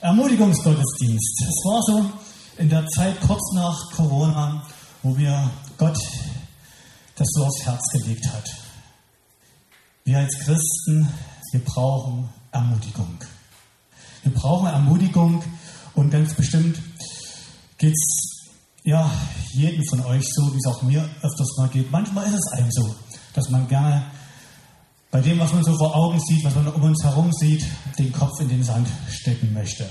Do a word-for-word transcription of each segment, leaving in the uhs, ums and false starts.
Ermutigungsgottesdienst. Es war so in der Zeit kurz nach Corona, wo mir Gott das so aufs Herz gelegt hat. Wir als Christen, wir brauchen Ermutigung. Wir brauchen Ermutigung und ganz bestimmt geht es ja jedem von euch so, wie es auch mir öfters mal geht. Manchmal ist es einem so, dass man gerne bei dem, was man so vor Augen sieht, was man um uns herum sieht, den Kopf in den Sand stecken möchte.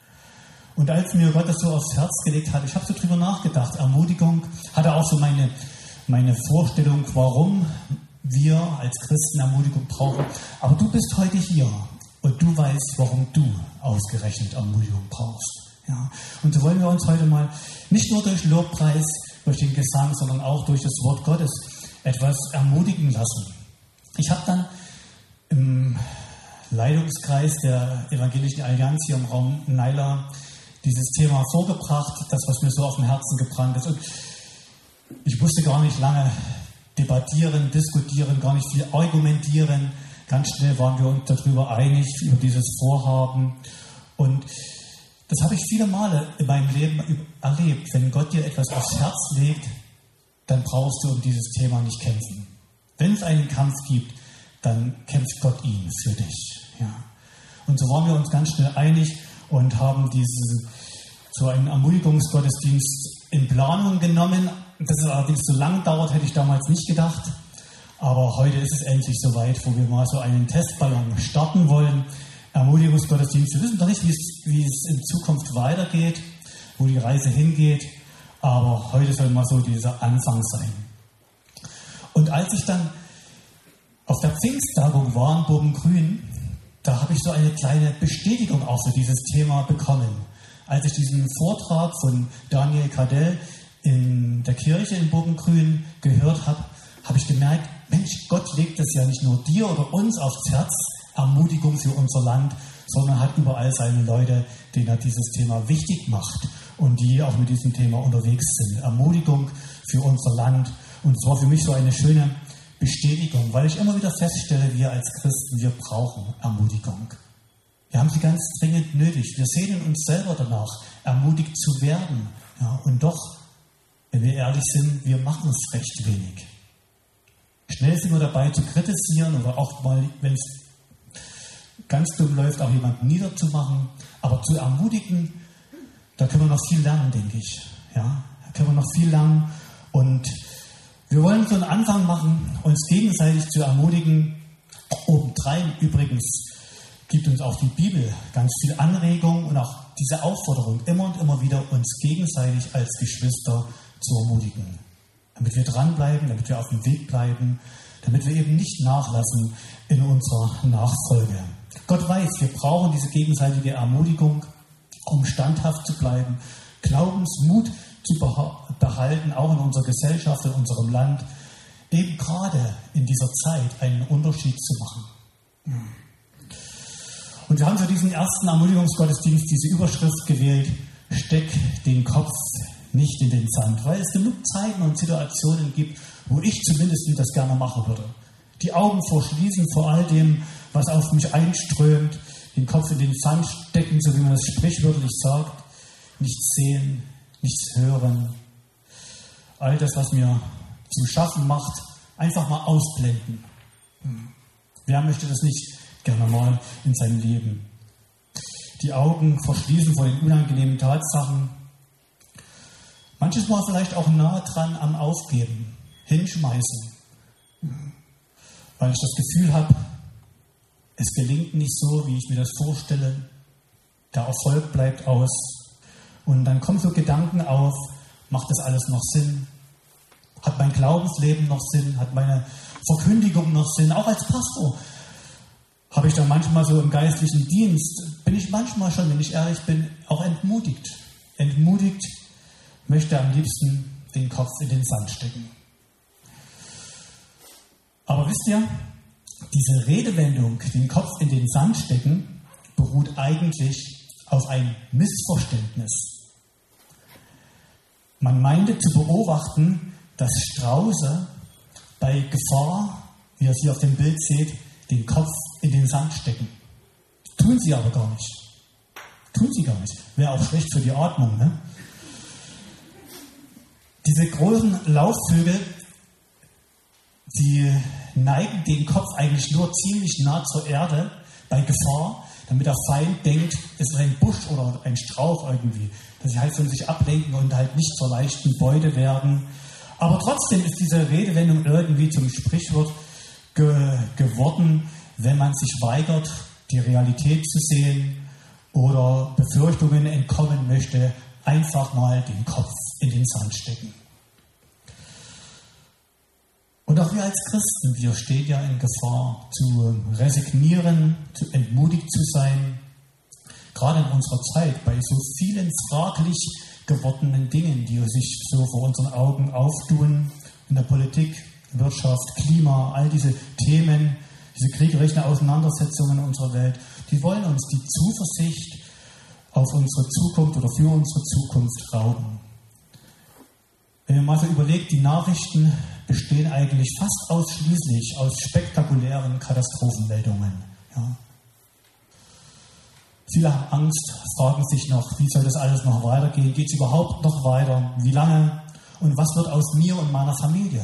Und als mir Gott das so aufs Herz gelegt hat, ich habe so drüber nachgedacht, Ermutigung, hatte auch so meine, meine Vorstellung, warum wir als Christen Ermutigung brauchen. Aber du bist heute hier und du weißt, warum du ausgerechnet Ermutigung brauchst. Ja? Und so wollen wir uns heute mal nicht nur durch Lobpreis, durch den Gesang, sondern auch durch das Wort Gottes etwas ermutigen lassen. Ich habe dann im Leitungskreis der Evangelischen Allianz hier im Raum Naila dieses Thema vorgebracht, das, was mir so auf dem Herzen gebrannt ist. Und ich musste gar nicht lange debattieren, diskutieren, gar nicht viel argumentieren. Ganz schnell waren wir uns darüber einig, über dieses Vorhaben. Und das habe ich viele Male in meinem Leben erlebt. Wenn Gott dir etwas aufs Herz legt, dann brauchst du um dieses Thema nicht kämpfen. Wenn es einen Kampf gibt, dann kämpft Gott ihn für dich. Ja. Und so waren wir uns ganz schnell einig und haben diese, so einen Ermutigungsgottesdienst in Planung genommen. Dass es allerdings so lang dauert, hätte ich damals nicht gedacht. Aber heute ist es endlich soweit, wo wir mal so einen Testballon starten wollen. Ermutigungsgottesdienst. Wir wissen doch nicht, wie es, wie es in Zukunft weitergeht, wo die Reise hingeht. Aber heute soll mal so dieser Anfang sein. Und als ich dann auf der Pfingsttagung war in Bogengrün, da habe ich so eine kleine Bestätigung auch für dieses Thema bekommen. Als ich diesen Vortrag von Daniel Kadell in der Kirche in Bogengrün gehört habe, habe ich gemerkt, Mensch, Gott legt es ja nicht nur dir oder uns aufs Herz, Ermutigung für unser Land, sondern hat überall seine Leute, denen er dieses Thema wichtig macht und die auch mit diesem Thema unterwegs sind. Ermutigung für unser Land. Und es war für mich so eine schöne Bestätigung, weil ich immer wieder feststelle, wir als Christen, wir brauchen Ermutigung. Wir haben sie ganz dringend nötig. Wir sehnen uns selber danach, ermutigt zu werden. Ja, und doch, wenn wir ehrlich sind, wir machen es recht wenig. Schnell sind wir dabei zu kritisieren oder auch mal, wenn es ganz dumm läuft, auch jemanden niederzumachen. Aber zu ermutigen, da können wir noch viel lernen, denke ich. Ja, da können wir noch viel lernen. Und wir wollen so einen Anfang machen, uns gegenseitig zu ermutigen. Obendrein übrigens gibt uns auch die Bibel ganz viel Anregung und auch diese Aufforderung, immer und immer wieder uns gegenseitig als Geschwister zu ermutigen. Damit wir dranbleiben, damit wir auf dem Weg bleiben, damit wir eben nicht nachlassen in unserer Nachfolge. Gott weiß, wir brauchen diese gegenseitige Ermutigung, um standhaft zu bleiben, Glaubensmut zu behalten, auch in unserer Gesellschaft, in unserem Land, eben gerade in dieser Zeit einen Unterschied zu machen. Und wir haben für diesen ersten Ermutigungsgottesdienst diese Überschrift gewählt, steck den Kopf nicht in den Sand, weil es genug Zeiten und Situationen gibt, wo ich zumindest das gerne machen würde. Die Augen verschließen vor all dem, was auf mich einströmt, den Kopf in den Sand stecken, so wie man das sprichwörtlich sagt, nichts sehen, nichts hören. All das, was mir zum Schaffen macht, einfach mal ausblenden. Wer möchte das nicht gerne mal in seinem Leben? Die Augen verschließen vor den unangenehmen Tatsachen. Manches Mal vielleicht auch nahe dran am Aufgeben, hinschmeißen. Weil ich das Gefühl habe, es gelingt nicht so, wie ich mir das vorstelle. Der Erfolg bleibt aus. Und dann kommen so Gedanken auf, macht das alles noch Sinn? Hat mein Glaubensleben noch Sinn? Hat meine Verkündigung noch Sinn? Auch als Pastor habe ich dann manchmal so im geistlichen Dienst, bin ich manchmal schon, wenn ich ehrlich bin, auch entmutigt. Entmutigt, möchte am liebsten den Kopf in den Sand stecken. Aber wisst ihr, diese Redewendung, den Kopf in den Sand stecken, beruht eigentlich auf ein Missverständnis. Man meinte zu beobachten, dass Strauße bei Gefahr, wie ihr es hier auf dem Bild seht, den Kopf in den Sand stecken. Tun sie aber gar nicht. Tun sie gar nicht. Wäre auch schlecht für die Atmung. Ne? Diese großen Laufvögel, die neigen den Kopf eigentlich nur ziemlich nah zur Erde bei Gefahr, damit der Feind denkt, es ist ein Busch oder ein Strauch irgendwie, dass sie halt von sich ablenken und halt nicht zur leichten Beute werden. Aber trotzdem ist diese Redewendung irgendwie zum Sprichwort ge- geworden, wenn man sich weigert, die Realität zu sehen oder Befürchtungen entkommen möchte, einfach mal den Kopf in den Sand stecken. Und auch wir als Christen, wir stehen ja in Gefahr, zu resignieren, zu entmutigt zu sein. Gerade in unserer Zeit, bei so vielen fraglich gewordenen Dingen, die sich so vor unseren Augen auftun, in der Politik, Wirtschaft, Klima, all diese Themen, diese kriegerischen Auseinandersetzungen in unserer Welt, die wollen uns die Zuversicht auf unsere Zukunft oder für unsere Zukunft rauben. Wenn man mal so überlegt, die Nachrichten bestehen eigentlich fast ausschließlich aus spektakulären Katastrophenmeldungen. Ja. Viele haben Angst, fragen sich noch, wie soll das alles noch weitergehen? Geht es überhaupt noch weiter? Wie lange? Und was wird aus mir und meiner Familie?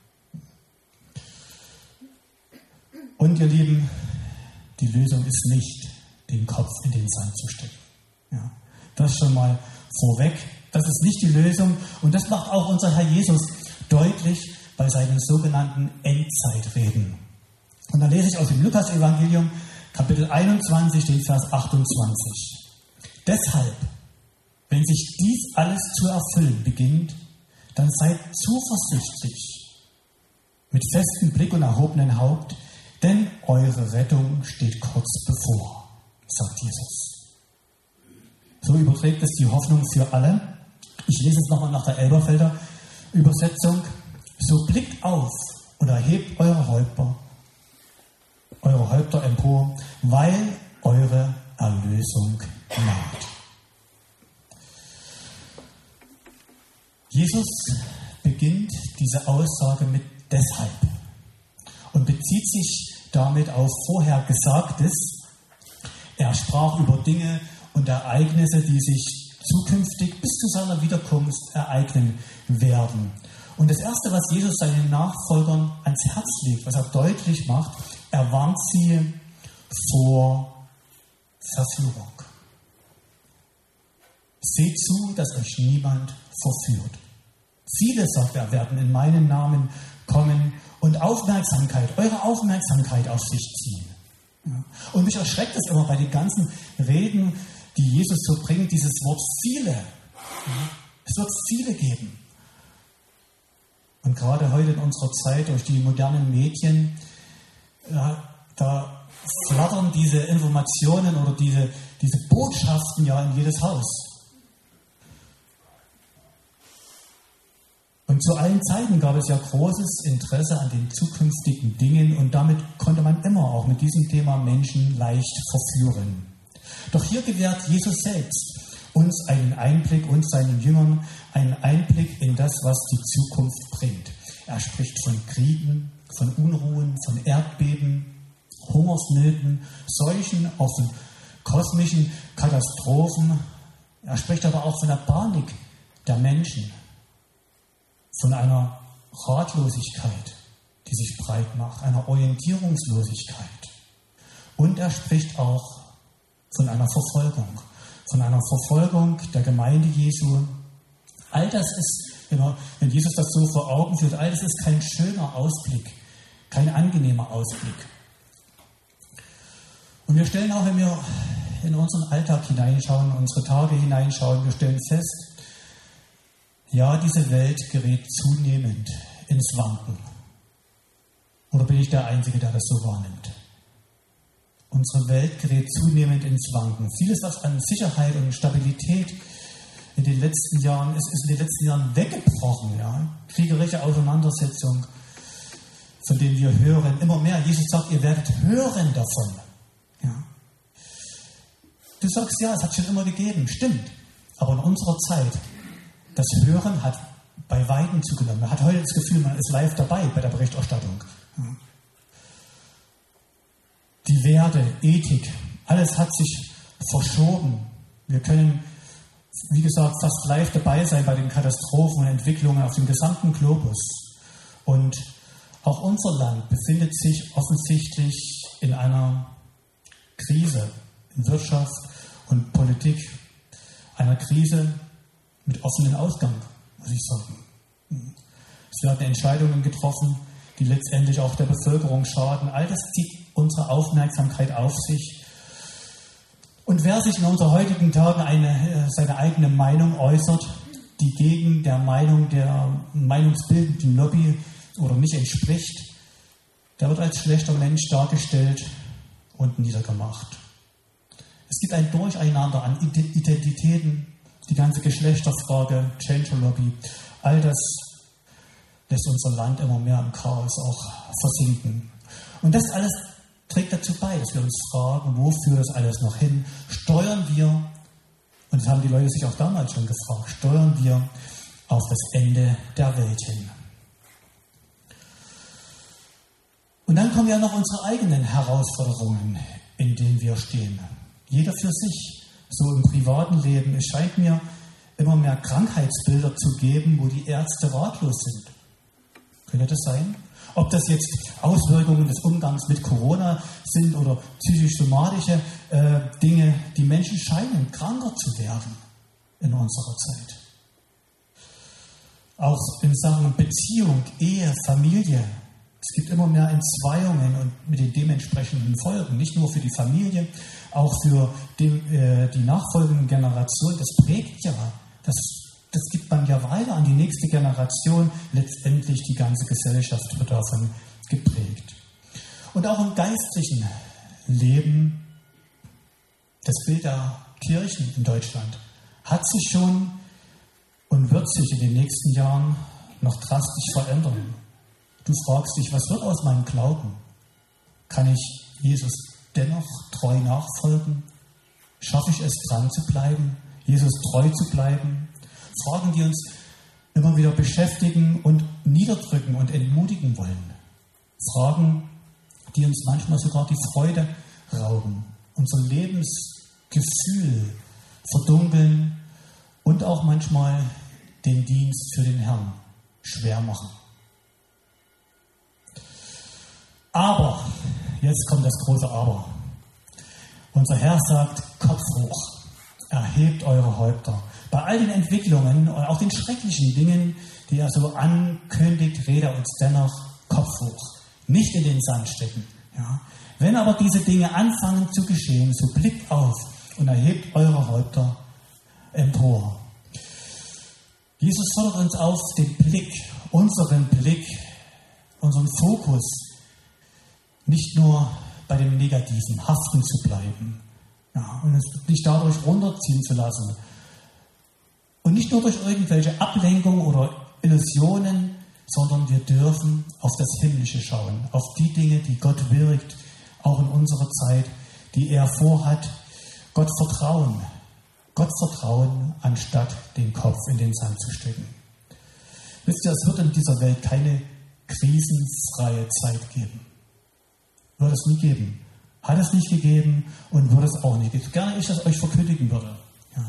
Und ihr Lieben, die Lösung ist nicht, den Kopf in den Sand zu stecken. Ja. Das schon mal vorweg. Das ist nicht die Lösung. Und das macht auch unser Herr Jesus deutlich bei seinen sogenannten Endzeitreden. Und da lese ich aus dem Lukas-Evangelium, Kapitel einundzwanzig, den Vers achtundzwanzig. Deshalb, wenn sich dies alles zu erfüllen beginnt, dann seid zuversichtlich, mit festem Blick und erhobenem Haupt, denn eure Rettung steht kurz bevor, sagt Jesus. So überträgt es die Hoffnung für alle. Ich lese es nochmal nach der Elberfelder Übersetzung. So blickt auf und erhebt eure Häupter, eure Häupter empor, weil eure Erlösung naht. Jesus beginnt diese Aussage mit deshalb und bezieht sich damit auf vorher Gesagtes. Er sprach über Dinge und Ereignisse, die sich zukünftig bis zu seiner Wiederkunft ereignen werden. Und das Erste, was Jesus seinen Nachfolgern ans Herz legt, was er deutlich macht, er warnt sie vor Verführung. Seht zu, dass euch niemand verführt. Viele, sagt er, werden in meinen Namen kommen und Aufmerksamkeit, eure Aufmerksamkeit auf sich ziehen. Ja. Und mich erschreckt es immer bei den ganzen Reden, die Jesus so bringt, dieses Wort viele. Ja. Es wird viele geben. Und gerade heute in unserer Zeit durch die modernen Medien, ja, da flattern diese Informationen oder diese, diese Botschaften ja in jedes Haus. Und zu allen Zeiten gab es ja großes Interesse an den zukünftigen Dingen und damit konnte man immer auch mit diesem Thema Menschen leicht verführen. Doch hier gewährt Jesus selbst uns einen Einblick, uns seinen Jüngern einen Einblick in das, was die Zukunft bringt. Er spricht von Kriegen, von Unruhen, von Erdbeben, Hungersnöten, Seuchen, auch von kosmischen Katastrophen. Er spricht aber auch von der Panik der Menschen, von einer Ratlosigkeit, die sich breit macht, einer Orientierungslosigkeit. Und er spricht auch von einer Verfolgung, von einer Verfolgung der Gemeinde Jesu. All das ist, wenn Jesus das so vor Augen führt, all das ist kein schöner Ausblick, kein angenehmer Ausblick. Und wir stellen auch, wenn wir in unseren Alltag hineinschauen, in unsere Tage hineinschauen, wir stellen fest, ja, diese Welt gerät zunehmend ins Wanken. Oder bin ich der Einzige, der das so wahrnimmt? Unsere Welt gerät zunehmend ins Wanken. Vieles, was an Sicherheit und Stabilität in den letzten Jahren ist, ist in den letzten Jahren weggebrochen. Ja? Kriegerische Auseinandersetzung, von denen wir hören, immer mehr. Jesus sagt, ihr werdet hören davon. Ja? Du sagst, ja, es hat schon immer gegeben. Stimmt. Aber in unserer Zeit, das Hören hat bei Weitem zugenommen. Man hat heute das Gefühl, man ist live dabei bei der Berichterstattung. Ja. Die Werte, Ethik, alles hat sich verschoben. Wir können, wie gesagt, fast live dabei sein bei den Katastrophen und Entwicklungen auf dem gesamten Globus. Und auch unser Land befindet sich offensichtlich in einer Krise in Wirtschaft und Politik. Einer Krise mit offenem Ausgang, muss ich sagen. Es werden Entscheidungen getroffen, die letztendlich auch der Bevölkerung schaden. All das zieht unsere Aufmerksamkeit auf sich. Und wer sich in unseren heutigen Tagen eine, seine eigene Meinung äußert, die gegen der Meinung der meinungsbildenden Lobby oder nicht entspricht, der wird als schlechter Mensch dargestellt und niedergemacht. Es gibt ein Durcheinander an Identitäten, die ganze Geschlechterfrage, Gender Lobby, all das lässt unser Land immer mehr im Chaos auch versinken. Und das alles trägt dazu bei, dass wir uns fragen, wo führt das alles noch hin? Steuern wir, und das haben die Leute sich auch damals schon gefragt, steuern wir auf das Ende der Welt hin? Und dann kommen ja noch unsere eigenen Herausforderungen, in denen wir stehen. Jeder für sich. So im privaten Leben. Es scheint mir immer mehr Krankheitsbilder zu geben, wo die Ärzte ratlos sind. Könnte das sein? Ob das jetzt Auswirkungen des Umgangs mit Corona sind oder psychisch-somatische äh, Dinge, die Menschen scheinen kranker zu werden in unserer Zeit. Auch in Sachen Beziehung, Ehe, Familie. Es gibt immer mehr Entzweiungen und mit den dementsprechenden Folgen, nicht nur für die Familie, auch für die, äh, die nachfolgenden Generationen. Das prägt ja, das, das gibt man ja weiter an die nächste Generation. Letztendlich die ganze Gesellschaft wird davon geprägt. Und auch im geistlichen Leben, das Bild der Kirchen in Deutschland hat sich schon und wird sich in den nächsten Jahren noch drastisch verändern. Du fragst dich, was wird aus meinem Glauben? Kann ich Jesus dennoch treu nachfolgen? Schaffe ich es, dran zu bleiben, Jesus treu zu bleiben? Fragen, die uns immer wieder beschäftigen und niederdrücken und entmutigen wollen. Fragen, die uns manchmal sogar die Freude rauben, unser Lebensgefühl verdunkeln und auch manchmal den Dienst für den Herrn schwer machen. Aber, jetzt kommt das große Aber. Unser Herr sagt, Kopf hoch, erhebt eure Häupter. Bei all den Entwicklungen und auch den schrecklichen Dingen, die er so ankündigt, redet er uns dennoch Kopf hoch. Nicht in den Sand stecken. Ja. Wenn aber diese Dinge anfangen zu geschehen, so blickt auf und erhebt eure Häupter empor. Jesus fordert uns auf, den Blick, unseren Blick, unseren Fokus, nicht nur bei dem Negativen haften zu bleiben, ja, und es nicht dadurch runterziehen zu lassen. Und nicht nur durch irgendwelche Ablenkungen oder Illusionen, sondern wir dürfen auf das Himmlische schauen, auf die Dinge, die Gott wirkt, auch in unserer Zeit, die er vorhat. Gott vertrauen, Gott vertrauen, anstatt den Kopf in den Sand zu stecken. Wisst ihr, es wird in dieser Welt keine krisenfreie Zeit geben. Wird es nie geben. Hat es nicht gegeben und wird es auch nicht geben. Gerne ich das euch verkündigen würde. Ja.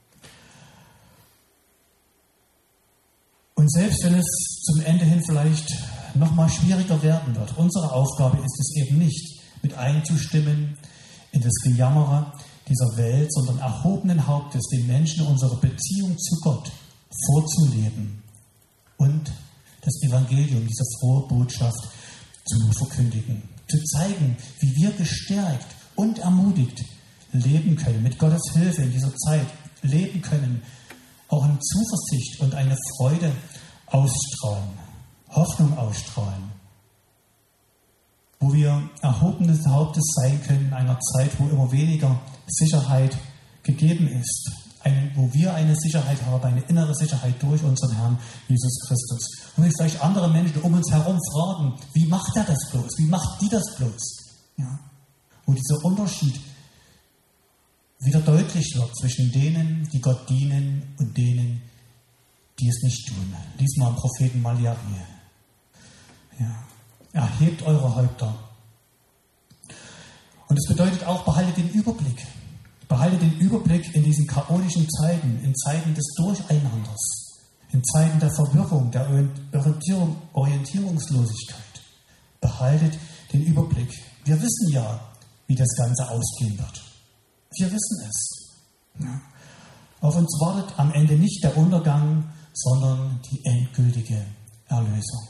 Und selbst wenn es zum Ende hin vielleicht nochmal schwieriger werden wird, unsere Aufgabe ist es eben nicht, mit einzustimmen in das Gejammere dieser Welt, sondern erhobenen Hauptes den Menschen unsere Beziehung zu Gott vorzuleben und das Evangelium, diese frohe Botschaft zu verkündigen. Zu zeigen, wie wir gestärkt und ermutigt leben können, mit Gottes Hilfe in dieser Zeit leben können, auch in Zuversicht und eine Freude ausstrahlen, Hoffnung ausstrahlen, wo wir erhobenes Hauptes sein können in einer Zeit, wo immer weniger Sicherheit gegeben ist, eine, wo wir eine Sicherheit haben, eine innere Sicherheit durch unseren Herrn Jesus Christus. Und sich vielleicht andere Menschen um uns herum fragen, wie macht er das bloß? Wie macht die das bloß? Ja. Wo dieser Unterschied wieder deutlich wird zwischen denen, die Gott dienen und denen, die es nicht tun. Lies mal im Propheten Malachi. Ja. Erhebt eure Häupter. Und es bedeutet auch, behaltet den Überblick. Behalte den Überblick in diesen chaotischen Zeiten, in Zeiten des Durcheinanders, in Zeiten der Verwirrung, der Orientierung, Orientierungslosigkeit. Behaltet den Überblick. Wir wissen ja, wie das Ganze ausgehen wird. Wir wissen es. Ja. Auf uns wartet am Ende nicht der Untergang, sondern die endgültige Erlösung.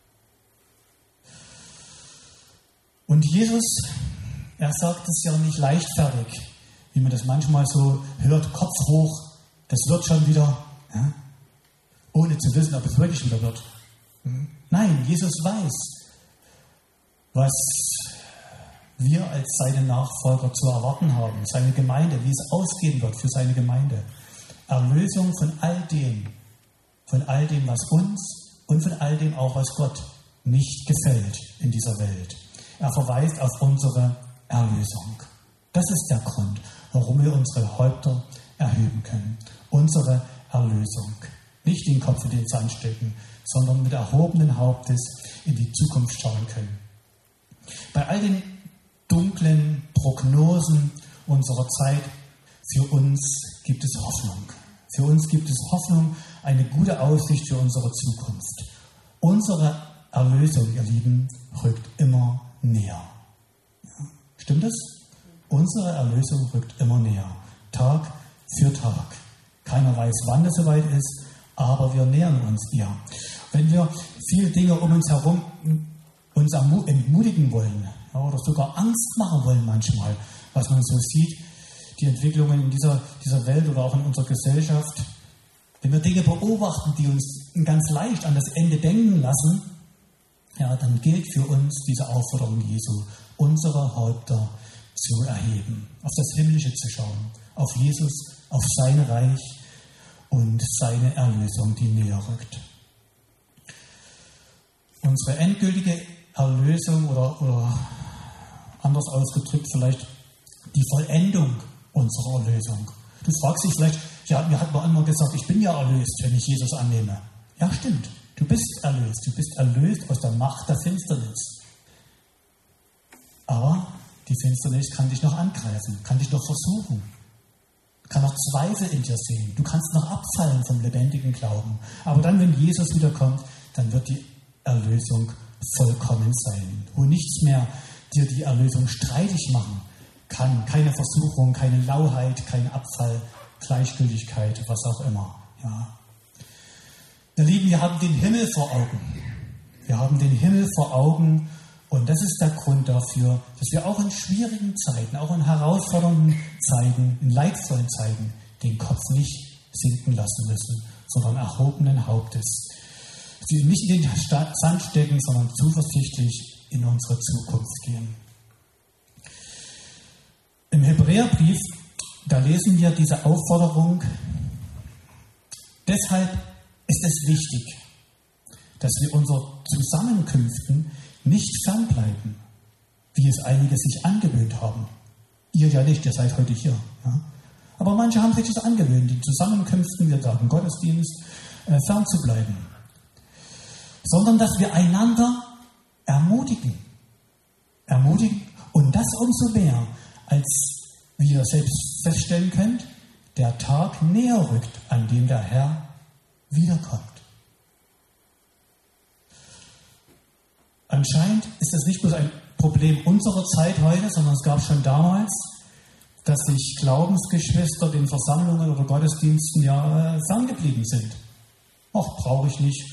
Und Jesus, er sagt es ja nicht leichtfertig, wie man das manchmal so hört, Kopf hoch, das wird schon wieder, ja, ohne zu wissen, ob es wirklich wieder wird. Nein, Jesus weiß, was wir als seine Nachfolger zu erwarten haben, seine Gemeinde, wie es ausgehen wird für seine Gemeinde. Erlösung von all dem, von all dem, was uns und von all dem auch, was Gott nicht gefällt in dieser Welt. Er verweist auf unsere Erlösung. Das ist der Grund, warum wir unsere Häupter erheben können. Unsere Erlösung. Nicht den Kopf in den Sand stecken, sondern mit erhobenen Hauptes in die Zukunft schauen können. Bei all den dunklen Prognosen unserer Zeit, für uns gibt es Hoffnung. Für uns gibt es Hoffnung, eine gute Aussicht für unsere Zukunft. Unsere Erlösung, ihr Lieben, rückt immer näher. Ja, stimmt es? Unsere Erlösung rückt immer näher. Tag für Tag. Keiner weiß, wann es soweit ist, aber wir nähern uns ihr. Wenn wir viele Dinge um uns herum uns entmutigen wollen, ja, oder sogar Angst machen wollen manchmal, was man so sieht, die Entwicklungen in dieser, dieser Welt oder auch in unserer Gesellschaft, wenn wir Dinge beobachten, die uns ganz leicht an das Ende denken lassen, ja, dann gilt für uns diese Aufforderung Jesu, unsere Häupter zu erheben, auf das Himmlische zu schauen, auf Jesus, auf sein Reich und seine Erlösung, die näher rückt. Unsere endgültige Erlösung oder, oder anders ausgedrückt vielleicht die Vollendung unserer Erlösung. Du fragst dich vielleicht, ja, mir hat man immer gesagt, ich bin ja erlöst, wenn ich Jesus annehme. Ja, stimmt. Du bist erlöst. Du bist erlöst aus der Macht der Finsternis. Aber die Finsternis kann dich noch angreifen, kann dich noch versuchen, kann noch Zweifel in dir sehen. Du kannst noch abfallen vom lebendigen Glauben. Aber dann, wenn Jesus wiederkommt, dann wird die Erlösung vollkommen sein. Wo nichts mehr dir die Erlösung streitig machen kann. Keine Versuchung, keine Lauheit, kein Abfall, Gleichgültigkeit, was auch immer. Ja. Ihr Lieben, wir haben den Himmel vor Augen. Wir haben den Himmel vor Augen und das ist der Grund dafür, dass wir auch in schwierigen Zeiten, auch in herausfordernden Zeiten, in leidvollen Zeiten den Kopf nicht sinken lassen müssen, sondern erhobenen Hauptes. Sie nicht in den Sand stecken, sondern zuversichtlich in unsere Zukunft gehen. Im Hebräerbrief, da lesen wir diese Aufforderung, deshalb ist es wichtig, dass wir unseren Zusammenkünften nicht fernbleiben, wie es einige sich angewöhnt haben. Ihr ja nicht, ihr seid heute hier. Ja? Aber manche haben sich das angewöhnt, die Zusammenkünften, wir sagen Gottesdienst, äh, fernzubleiben. Sondern dass wir einander ermutigen. Ermutigen und das umso mehr, als wie ihr selbst feststellen könnt, der Tag näher rückt, an dem der Herr wiederkommt. Anscheinend ist es nicht bloß ein Problem unserer Zeit heute, sondern es gab schon damals, dass sich Glaubensgeschwister den Versammlungen oder Gottesdiensten ja ferngeblieben sind. Ach, brauche ich nicht.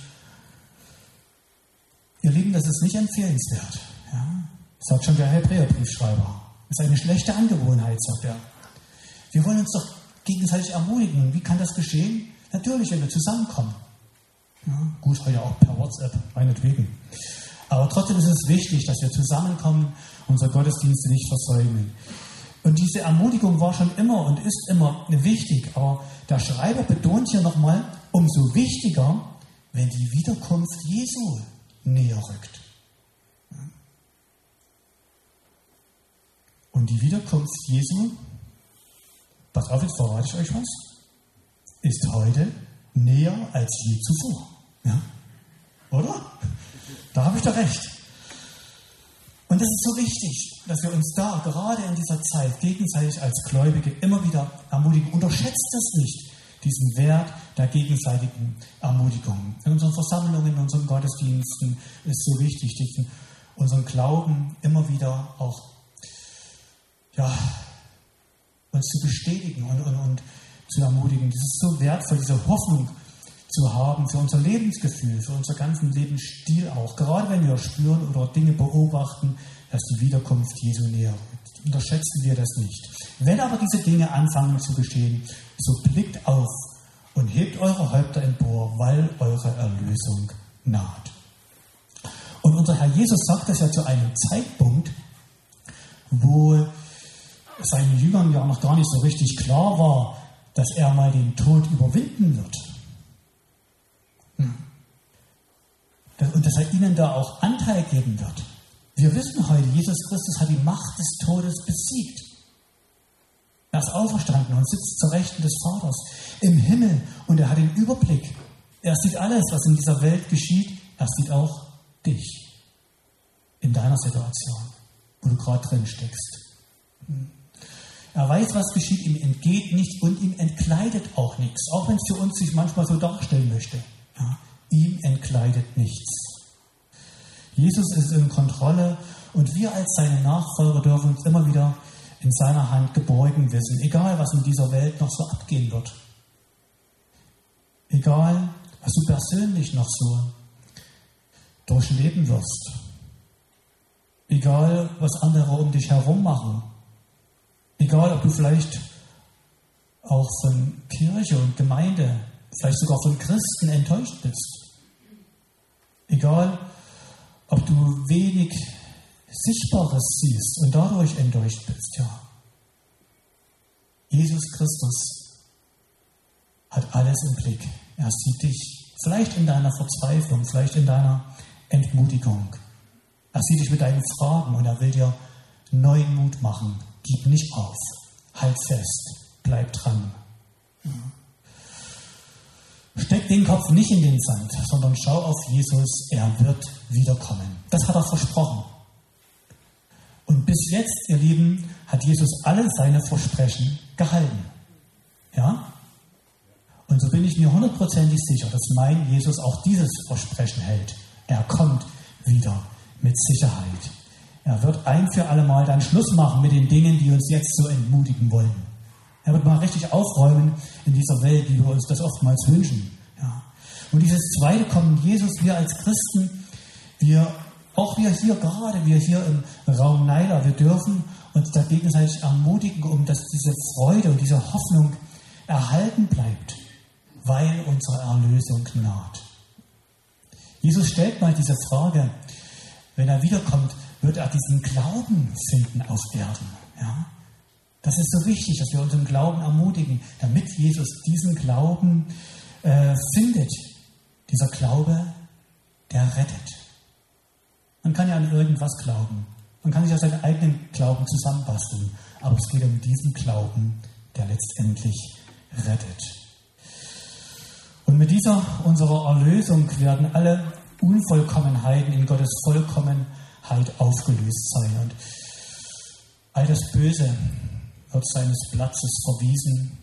Ihr Lieben, das ist nicht empfehlenswert. Ja? Sagt schon der Hebräerbriefschreiber. Das ist eine schlechte Angewohnheit, sagt er. Wir wollen uns doch gegenseitig ermutigen. Wie kann das geschehen? Natürlich, wenn wir zusammenkommen. Ja, gut, heute auch per WhatsApp, meinetwegen. Aber trotzdem ist es wichtig, dass wir zusammenkommen, unsere Gottesdienste nicht versäumen. Und diese Ermutigung war schon immer und ist immer wichtig. Aber der Schreiber betont hier nochmal, umso wichtiger, wenn die Wiederkunft Jesu näher rückt. Und die Wiederkunft Jesu, pass auf, jetzt verrate ich euch was, ist heute näher als je zuvor. Ja? Oder? Da habe ich doch recht. Und das ist so wichtig, dass wir uns da gerade in dieser Zeit gegenseitig als Gläubige immer wieder ermutigen. Unterschätzt es nicht, diesen Wert der gegenseitigen Ermutigung. In unseren Versammlungen, in unseren Gottesdiensten ist so wichtig, diesen, unseren Glauben immer wieder auch ja, uns zu bestätigen und, und, und zu ermutigen. Das ist so wertvoll, diese Hoffnung zu haben für unser Lebensgefühl, für unseren ganzen Lebensstil auch. Gerade wenn wir spüren oder Dinge beobachten, dass die Wiederkunft Jesu näher rückt. Unterschätzen wir das nicht. Wenn aber diese Dinge anfangen zu geschehen, so blickt auf und hebt eure Häupter empor, weil eure Erlösung naht. Und unser Herr Jesus sagt das ja zu einem Zeitpunkt, wo seinen Jüngern ja noch gar nicht so richtig klar war, dass er mal den Tod überwinden wird. Und dass er ihnen da auch Anteil geben wird. Wir wissen heute, Jesus Christus hat die Macht des Todes besiegt. Er ist auferstanden und sitzt zur Rechten des Vaters im Himmel und er hat den Überblick. Er sieht alles, was in dieser Welt geschieht. Er sieht auch dich in deiner Situation, wo du gerade drin steckst. Er weiß, was geschieht, ihm entgeht nichts und ihm entkleidet auch nichts, auch wenn es für uns sich manchmal so darstellen möchte. Ja, ihm entkleidet nichts. Jesus ist in Kontrolle und wir als seine Nachfolger dürfen uns immer wieder in seiner Hand geborgen wissen, egal was in dieser Welt noch so abgehen wird. Egal, was du persönlich noch so durchleben wirst. Egal, was andere um dich herum machen. Egal, ob du vielleicht auch von Kirche und Gemeinde, vielleicht sogar von Christen enttäuscht bist. Egal, ob du wenig Sichtbares siehst und dadurch enttäuscht bist. Ja. Jesus Christus hat alles im Blick. Er sieht dich vielleicht in deiner Verzweiflung, vielleicht in deiner Entmutigung. Er sieht dich mit deinen Fragen und er will dir neuen Mut machen. Gib nicht auf, halt fest, bleib dran. Ja. Steck den Kopf nicht in den Sand, sondern schau auf Jesus, er wird wiederkommen. Das hat er versprochen. Und bis jetzt, ihr Lieben, hat Jesus alle seine Versprechen gehalten. Ja? Und so bin ich mir hundertprozentig sicher, dass mein Jesus auch dieses Versprechen hält. Er kommt wieder mit Sicherheit. Er wird ein für alle Mal dann Schluss machen mit den Dingen, die uns jetzt so entmutigen wollen. Er wird mal richtig aufräumen in dieser Welt, wie wir uns das oftmals wünschen. Ja. Und dieses zweite Kommen Jesus, wir als Christen, wir, auch wir hier gerade, wir hier im Raum Neiler, wir dürfen uns da gegenseitig ermutigen, um dass diese Freude und diese Hoffnung erhalten bleibt, weil unsere Erlösung naht. Jesus stellt mal diese Frage, wenn er wiederkommt, wird er diesen Glauben finden auf Erden. Ja? Das ist so wichtig, dass wir uns im Glauben ermutigen, damit Jesus diesen Glauben äh, findet. Dieser Glaube, der rettet. Man kann ja an irgendwas glauben. Man kann sich ja seinen eigenen Glauben zusammenbasteln. Aber es geht um diesen Glauben, der letztendlich rettet. Und mit dieser unserer Erlösung werden alle Unvollkommenheiten in Gottes Vollkommenheit aufgelöst sein. Und all das Böse wird seines Platzes verwiesen.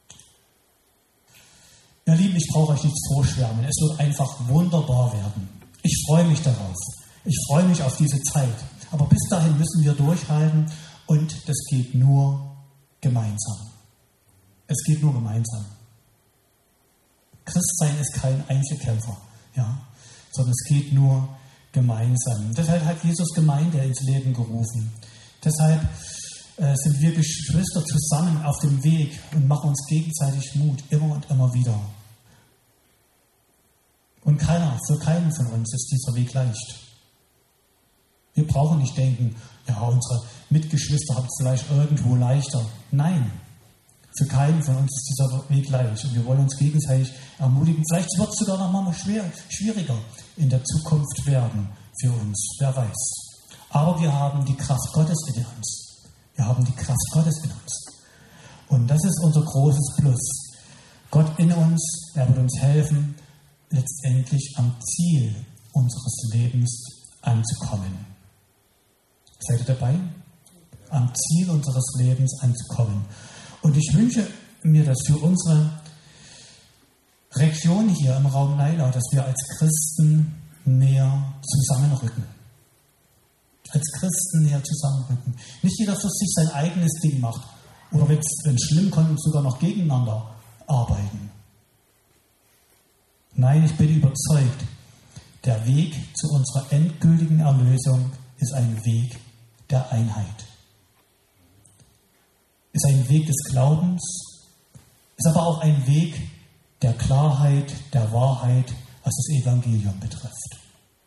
Ihr Lieben, ich brauche euch nichts vorschwärmen. Es wird einfach wunderbar werden. Ich freue mich darauf. Ich freue mich auf diese Zeit. Aber bis dahin müssen wir durchhalten und das geht nur gemeinsam. Es geht nur gemeinsam. Christsein ist kein Einzelkämpfer, ja, sondern es geht nur gemeinsam. Deshalb hat Jesus Gemeinde ins Leben gerufen. Deshalb äh, sind wir Geschwister zusammen auf dem Weg und machen uns gegenseitig Mut, immer und immer wieder. Und keiner, für keinen von uns ist dieser Weg leicht. Wir brauchen nicht denken, ja, unsere Mitgeschwister haben es vielleicht irgendwo leichter. Nein, für keinen von uns ist dieser Weg leicht. Und wir wollen uns gegenseitig ermutigen. Vielleicht wird es sogar noch mal schwer, schwieriger in der Zukunft werden für uns. Wer weiß. Aber wir haben die Kraft Gottes in uns. Wir haben die Kraft Gottes in uns. Und das ist unser großes Plus. Gott in uns, er wird uns helfen, letztendlich am Ziel unseres Lebens anzukommen. Seid ihr dabei? Am Ziel unseres Lebens anzukommen. Und ich wünsche mir das für unsere Region hier im Raum Naila, dass wir als Christen näher zusammenrücken. Als Christen näher zusammenrücken. Nicht jeder für sich sein eigenes Ding macht. Oder wenn es schlimm kommt, sogar noch gegeneinander arbeiten. Nein, ich bin überzeugt, der Weg zu unserer endgültigen Erlösung ist ein Weg der Einheit. Ist ein Weg des Glaubens, ist aber auch ein Weg der Klarheit, der Wahrheit, was das Evangelium betrifft.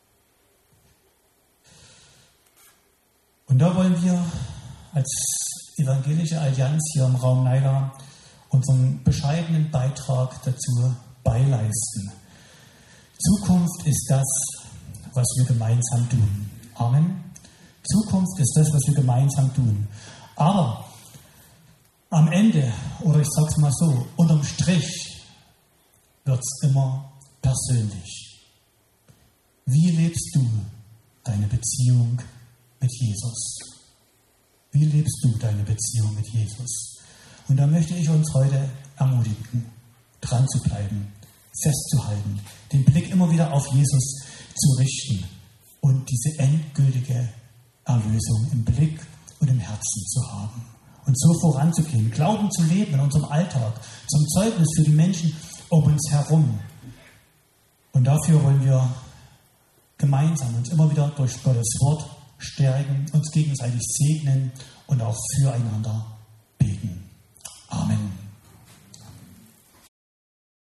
Und da wollen wir als Evangelische Allianz hier im Raum Naila unseren bescheidenen Beitrag dazu beileisten. Zukunft ist das, was wir gemeinsam tun. Amen. Zukunft ist das, was wir gemeinsam tun. Aber am Ende, oder ich sage es mal so, unterm Strich wird es immer persönlich. Wie lebst du deine Beziehung mit Jesus? Wie lebst du deine Beziehung mit Jesus? Und da möchte ich uns heute ermutigen, dran zu bleiben, festzuhalten, den Blick immer wieder auf Jesus zu richten und diese endgültige Erlösung im Blick und im Herzen zu haben. Und so voranzugehen, Glauben zu leben in unserem Alltag, zum Zeugnis für die Menschen um uns herum. Und dafür wollen wir gemeinsam uns immer wieder durch Gottes Wort stärken, uns gegenseitig segnen und auch füreinander beten.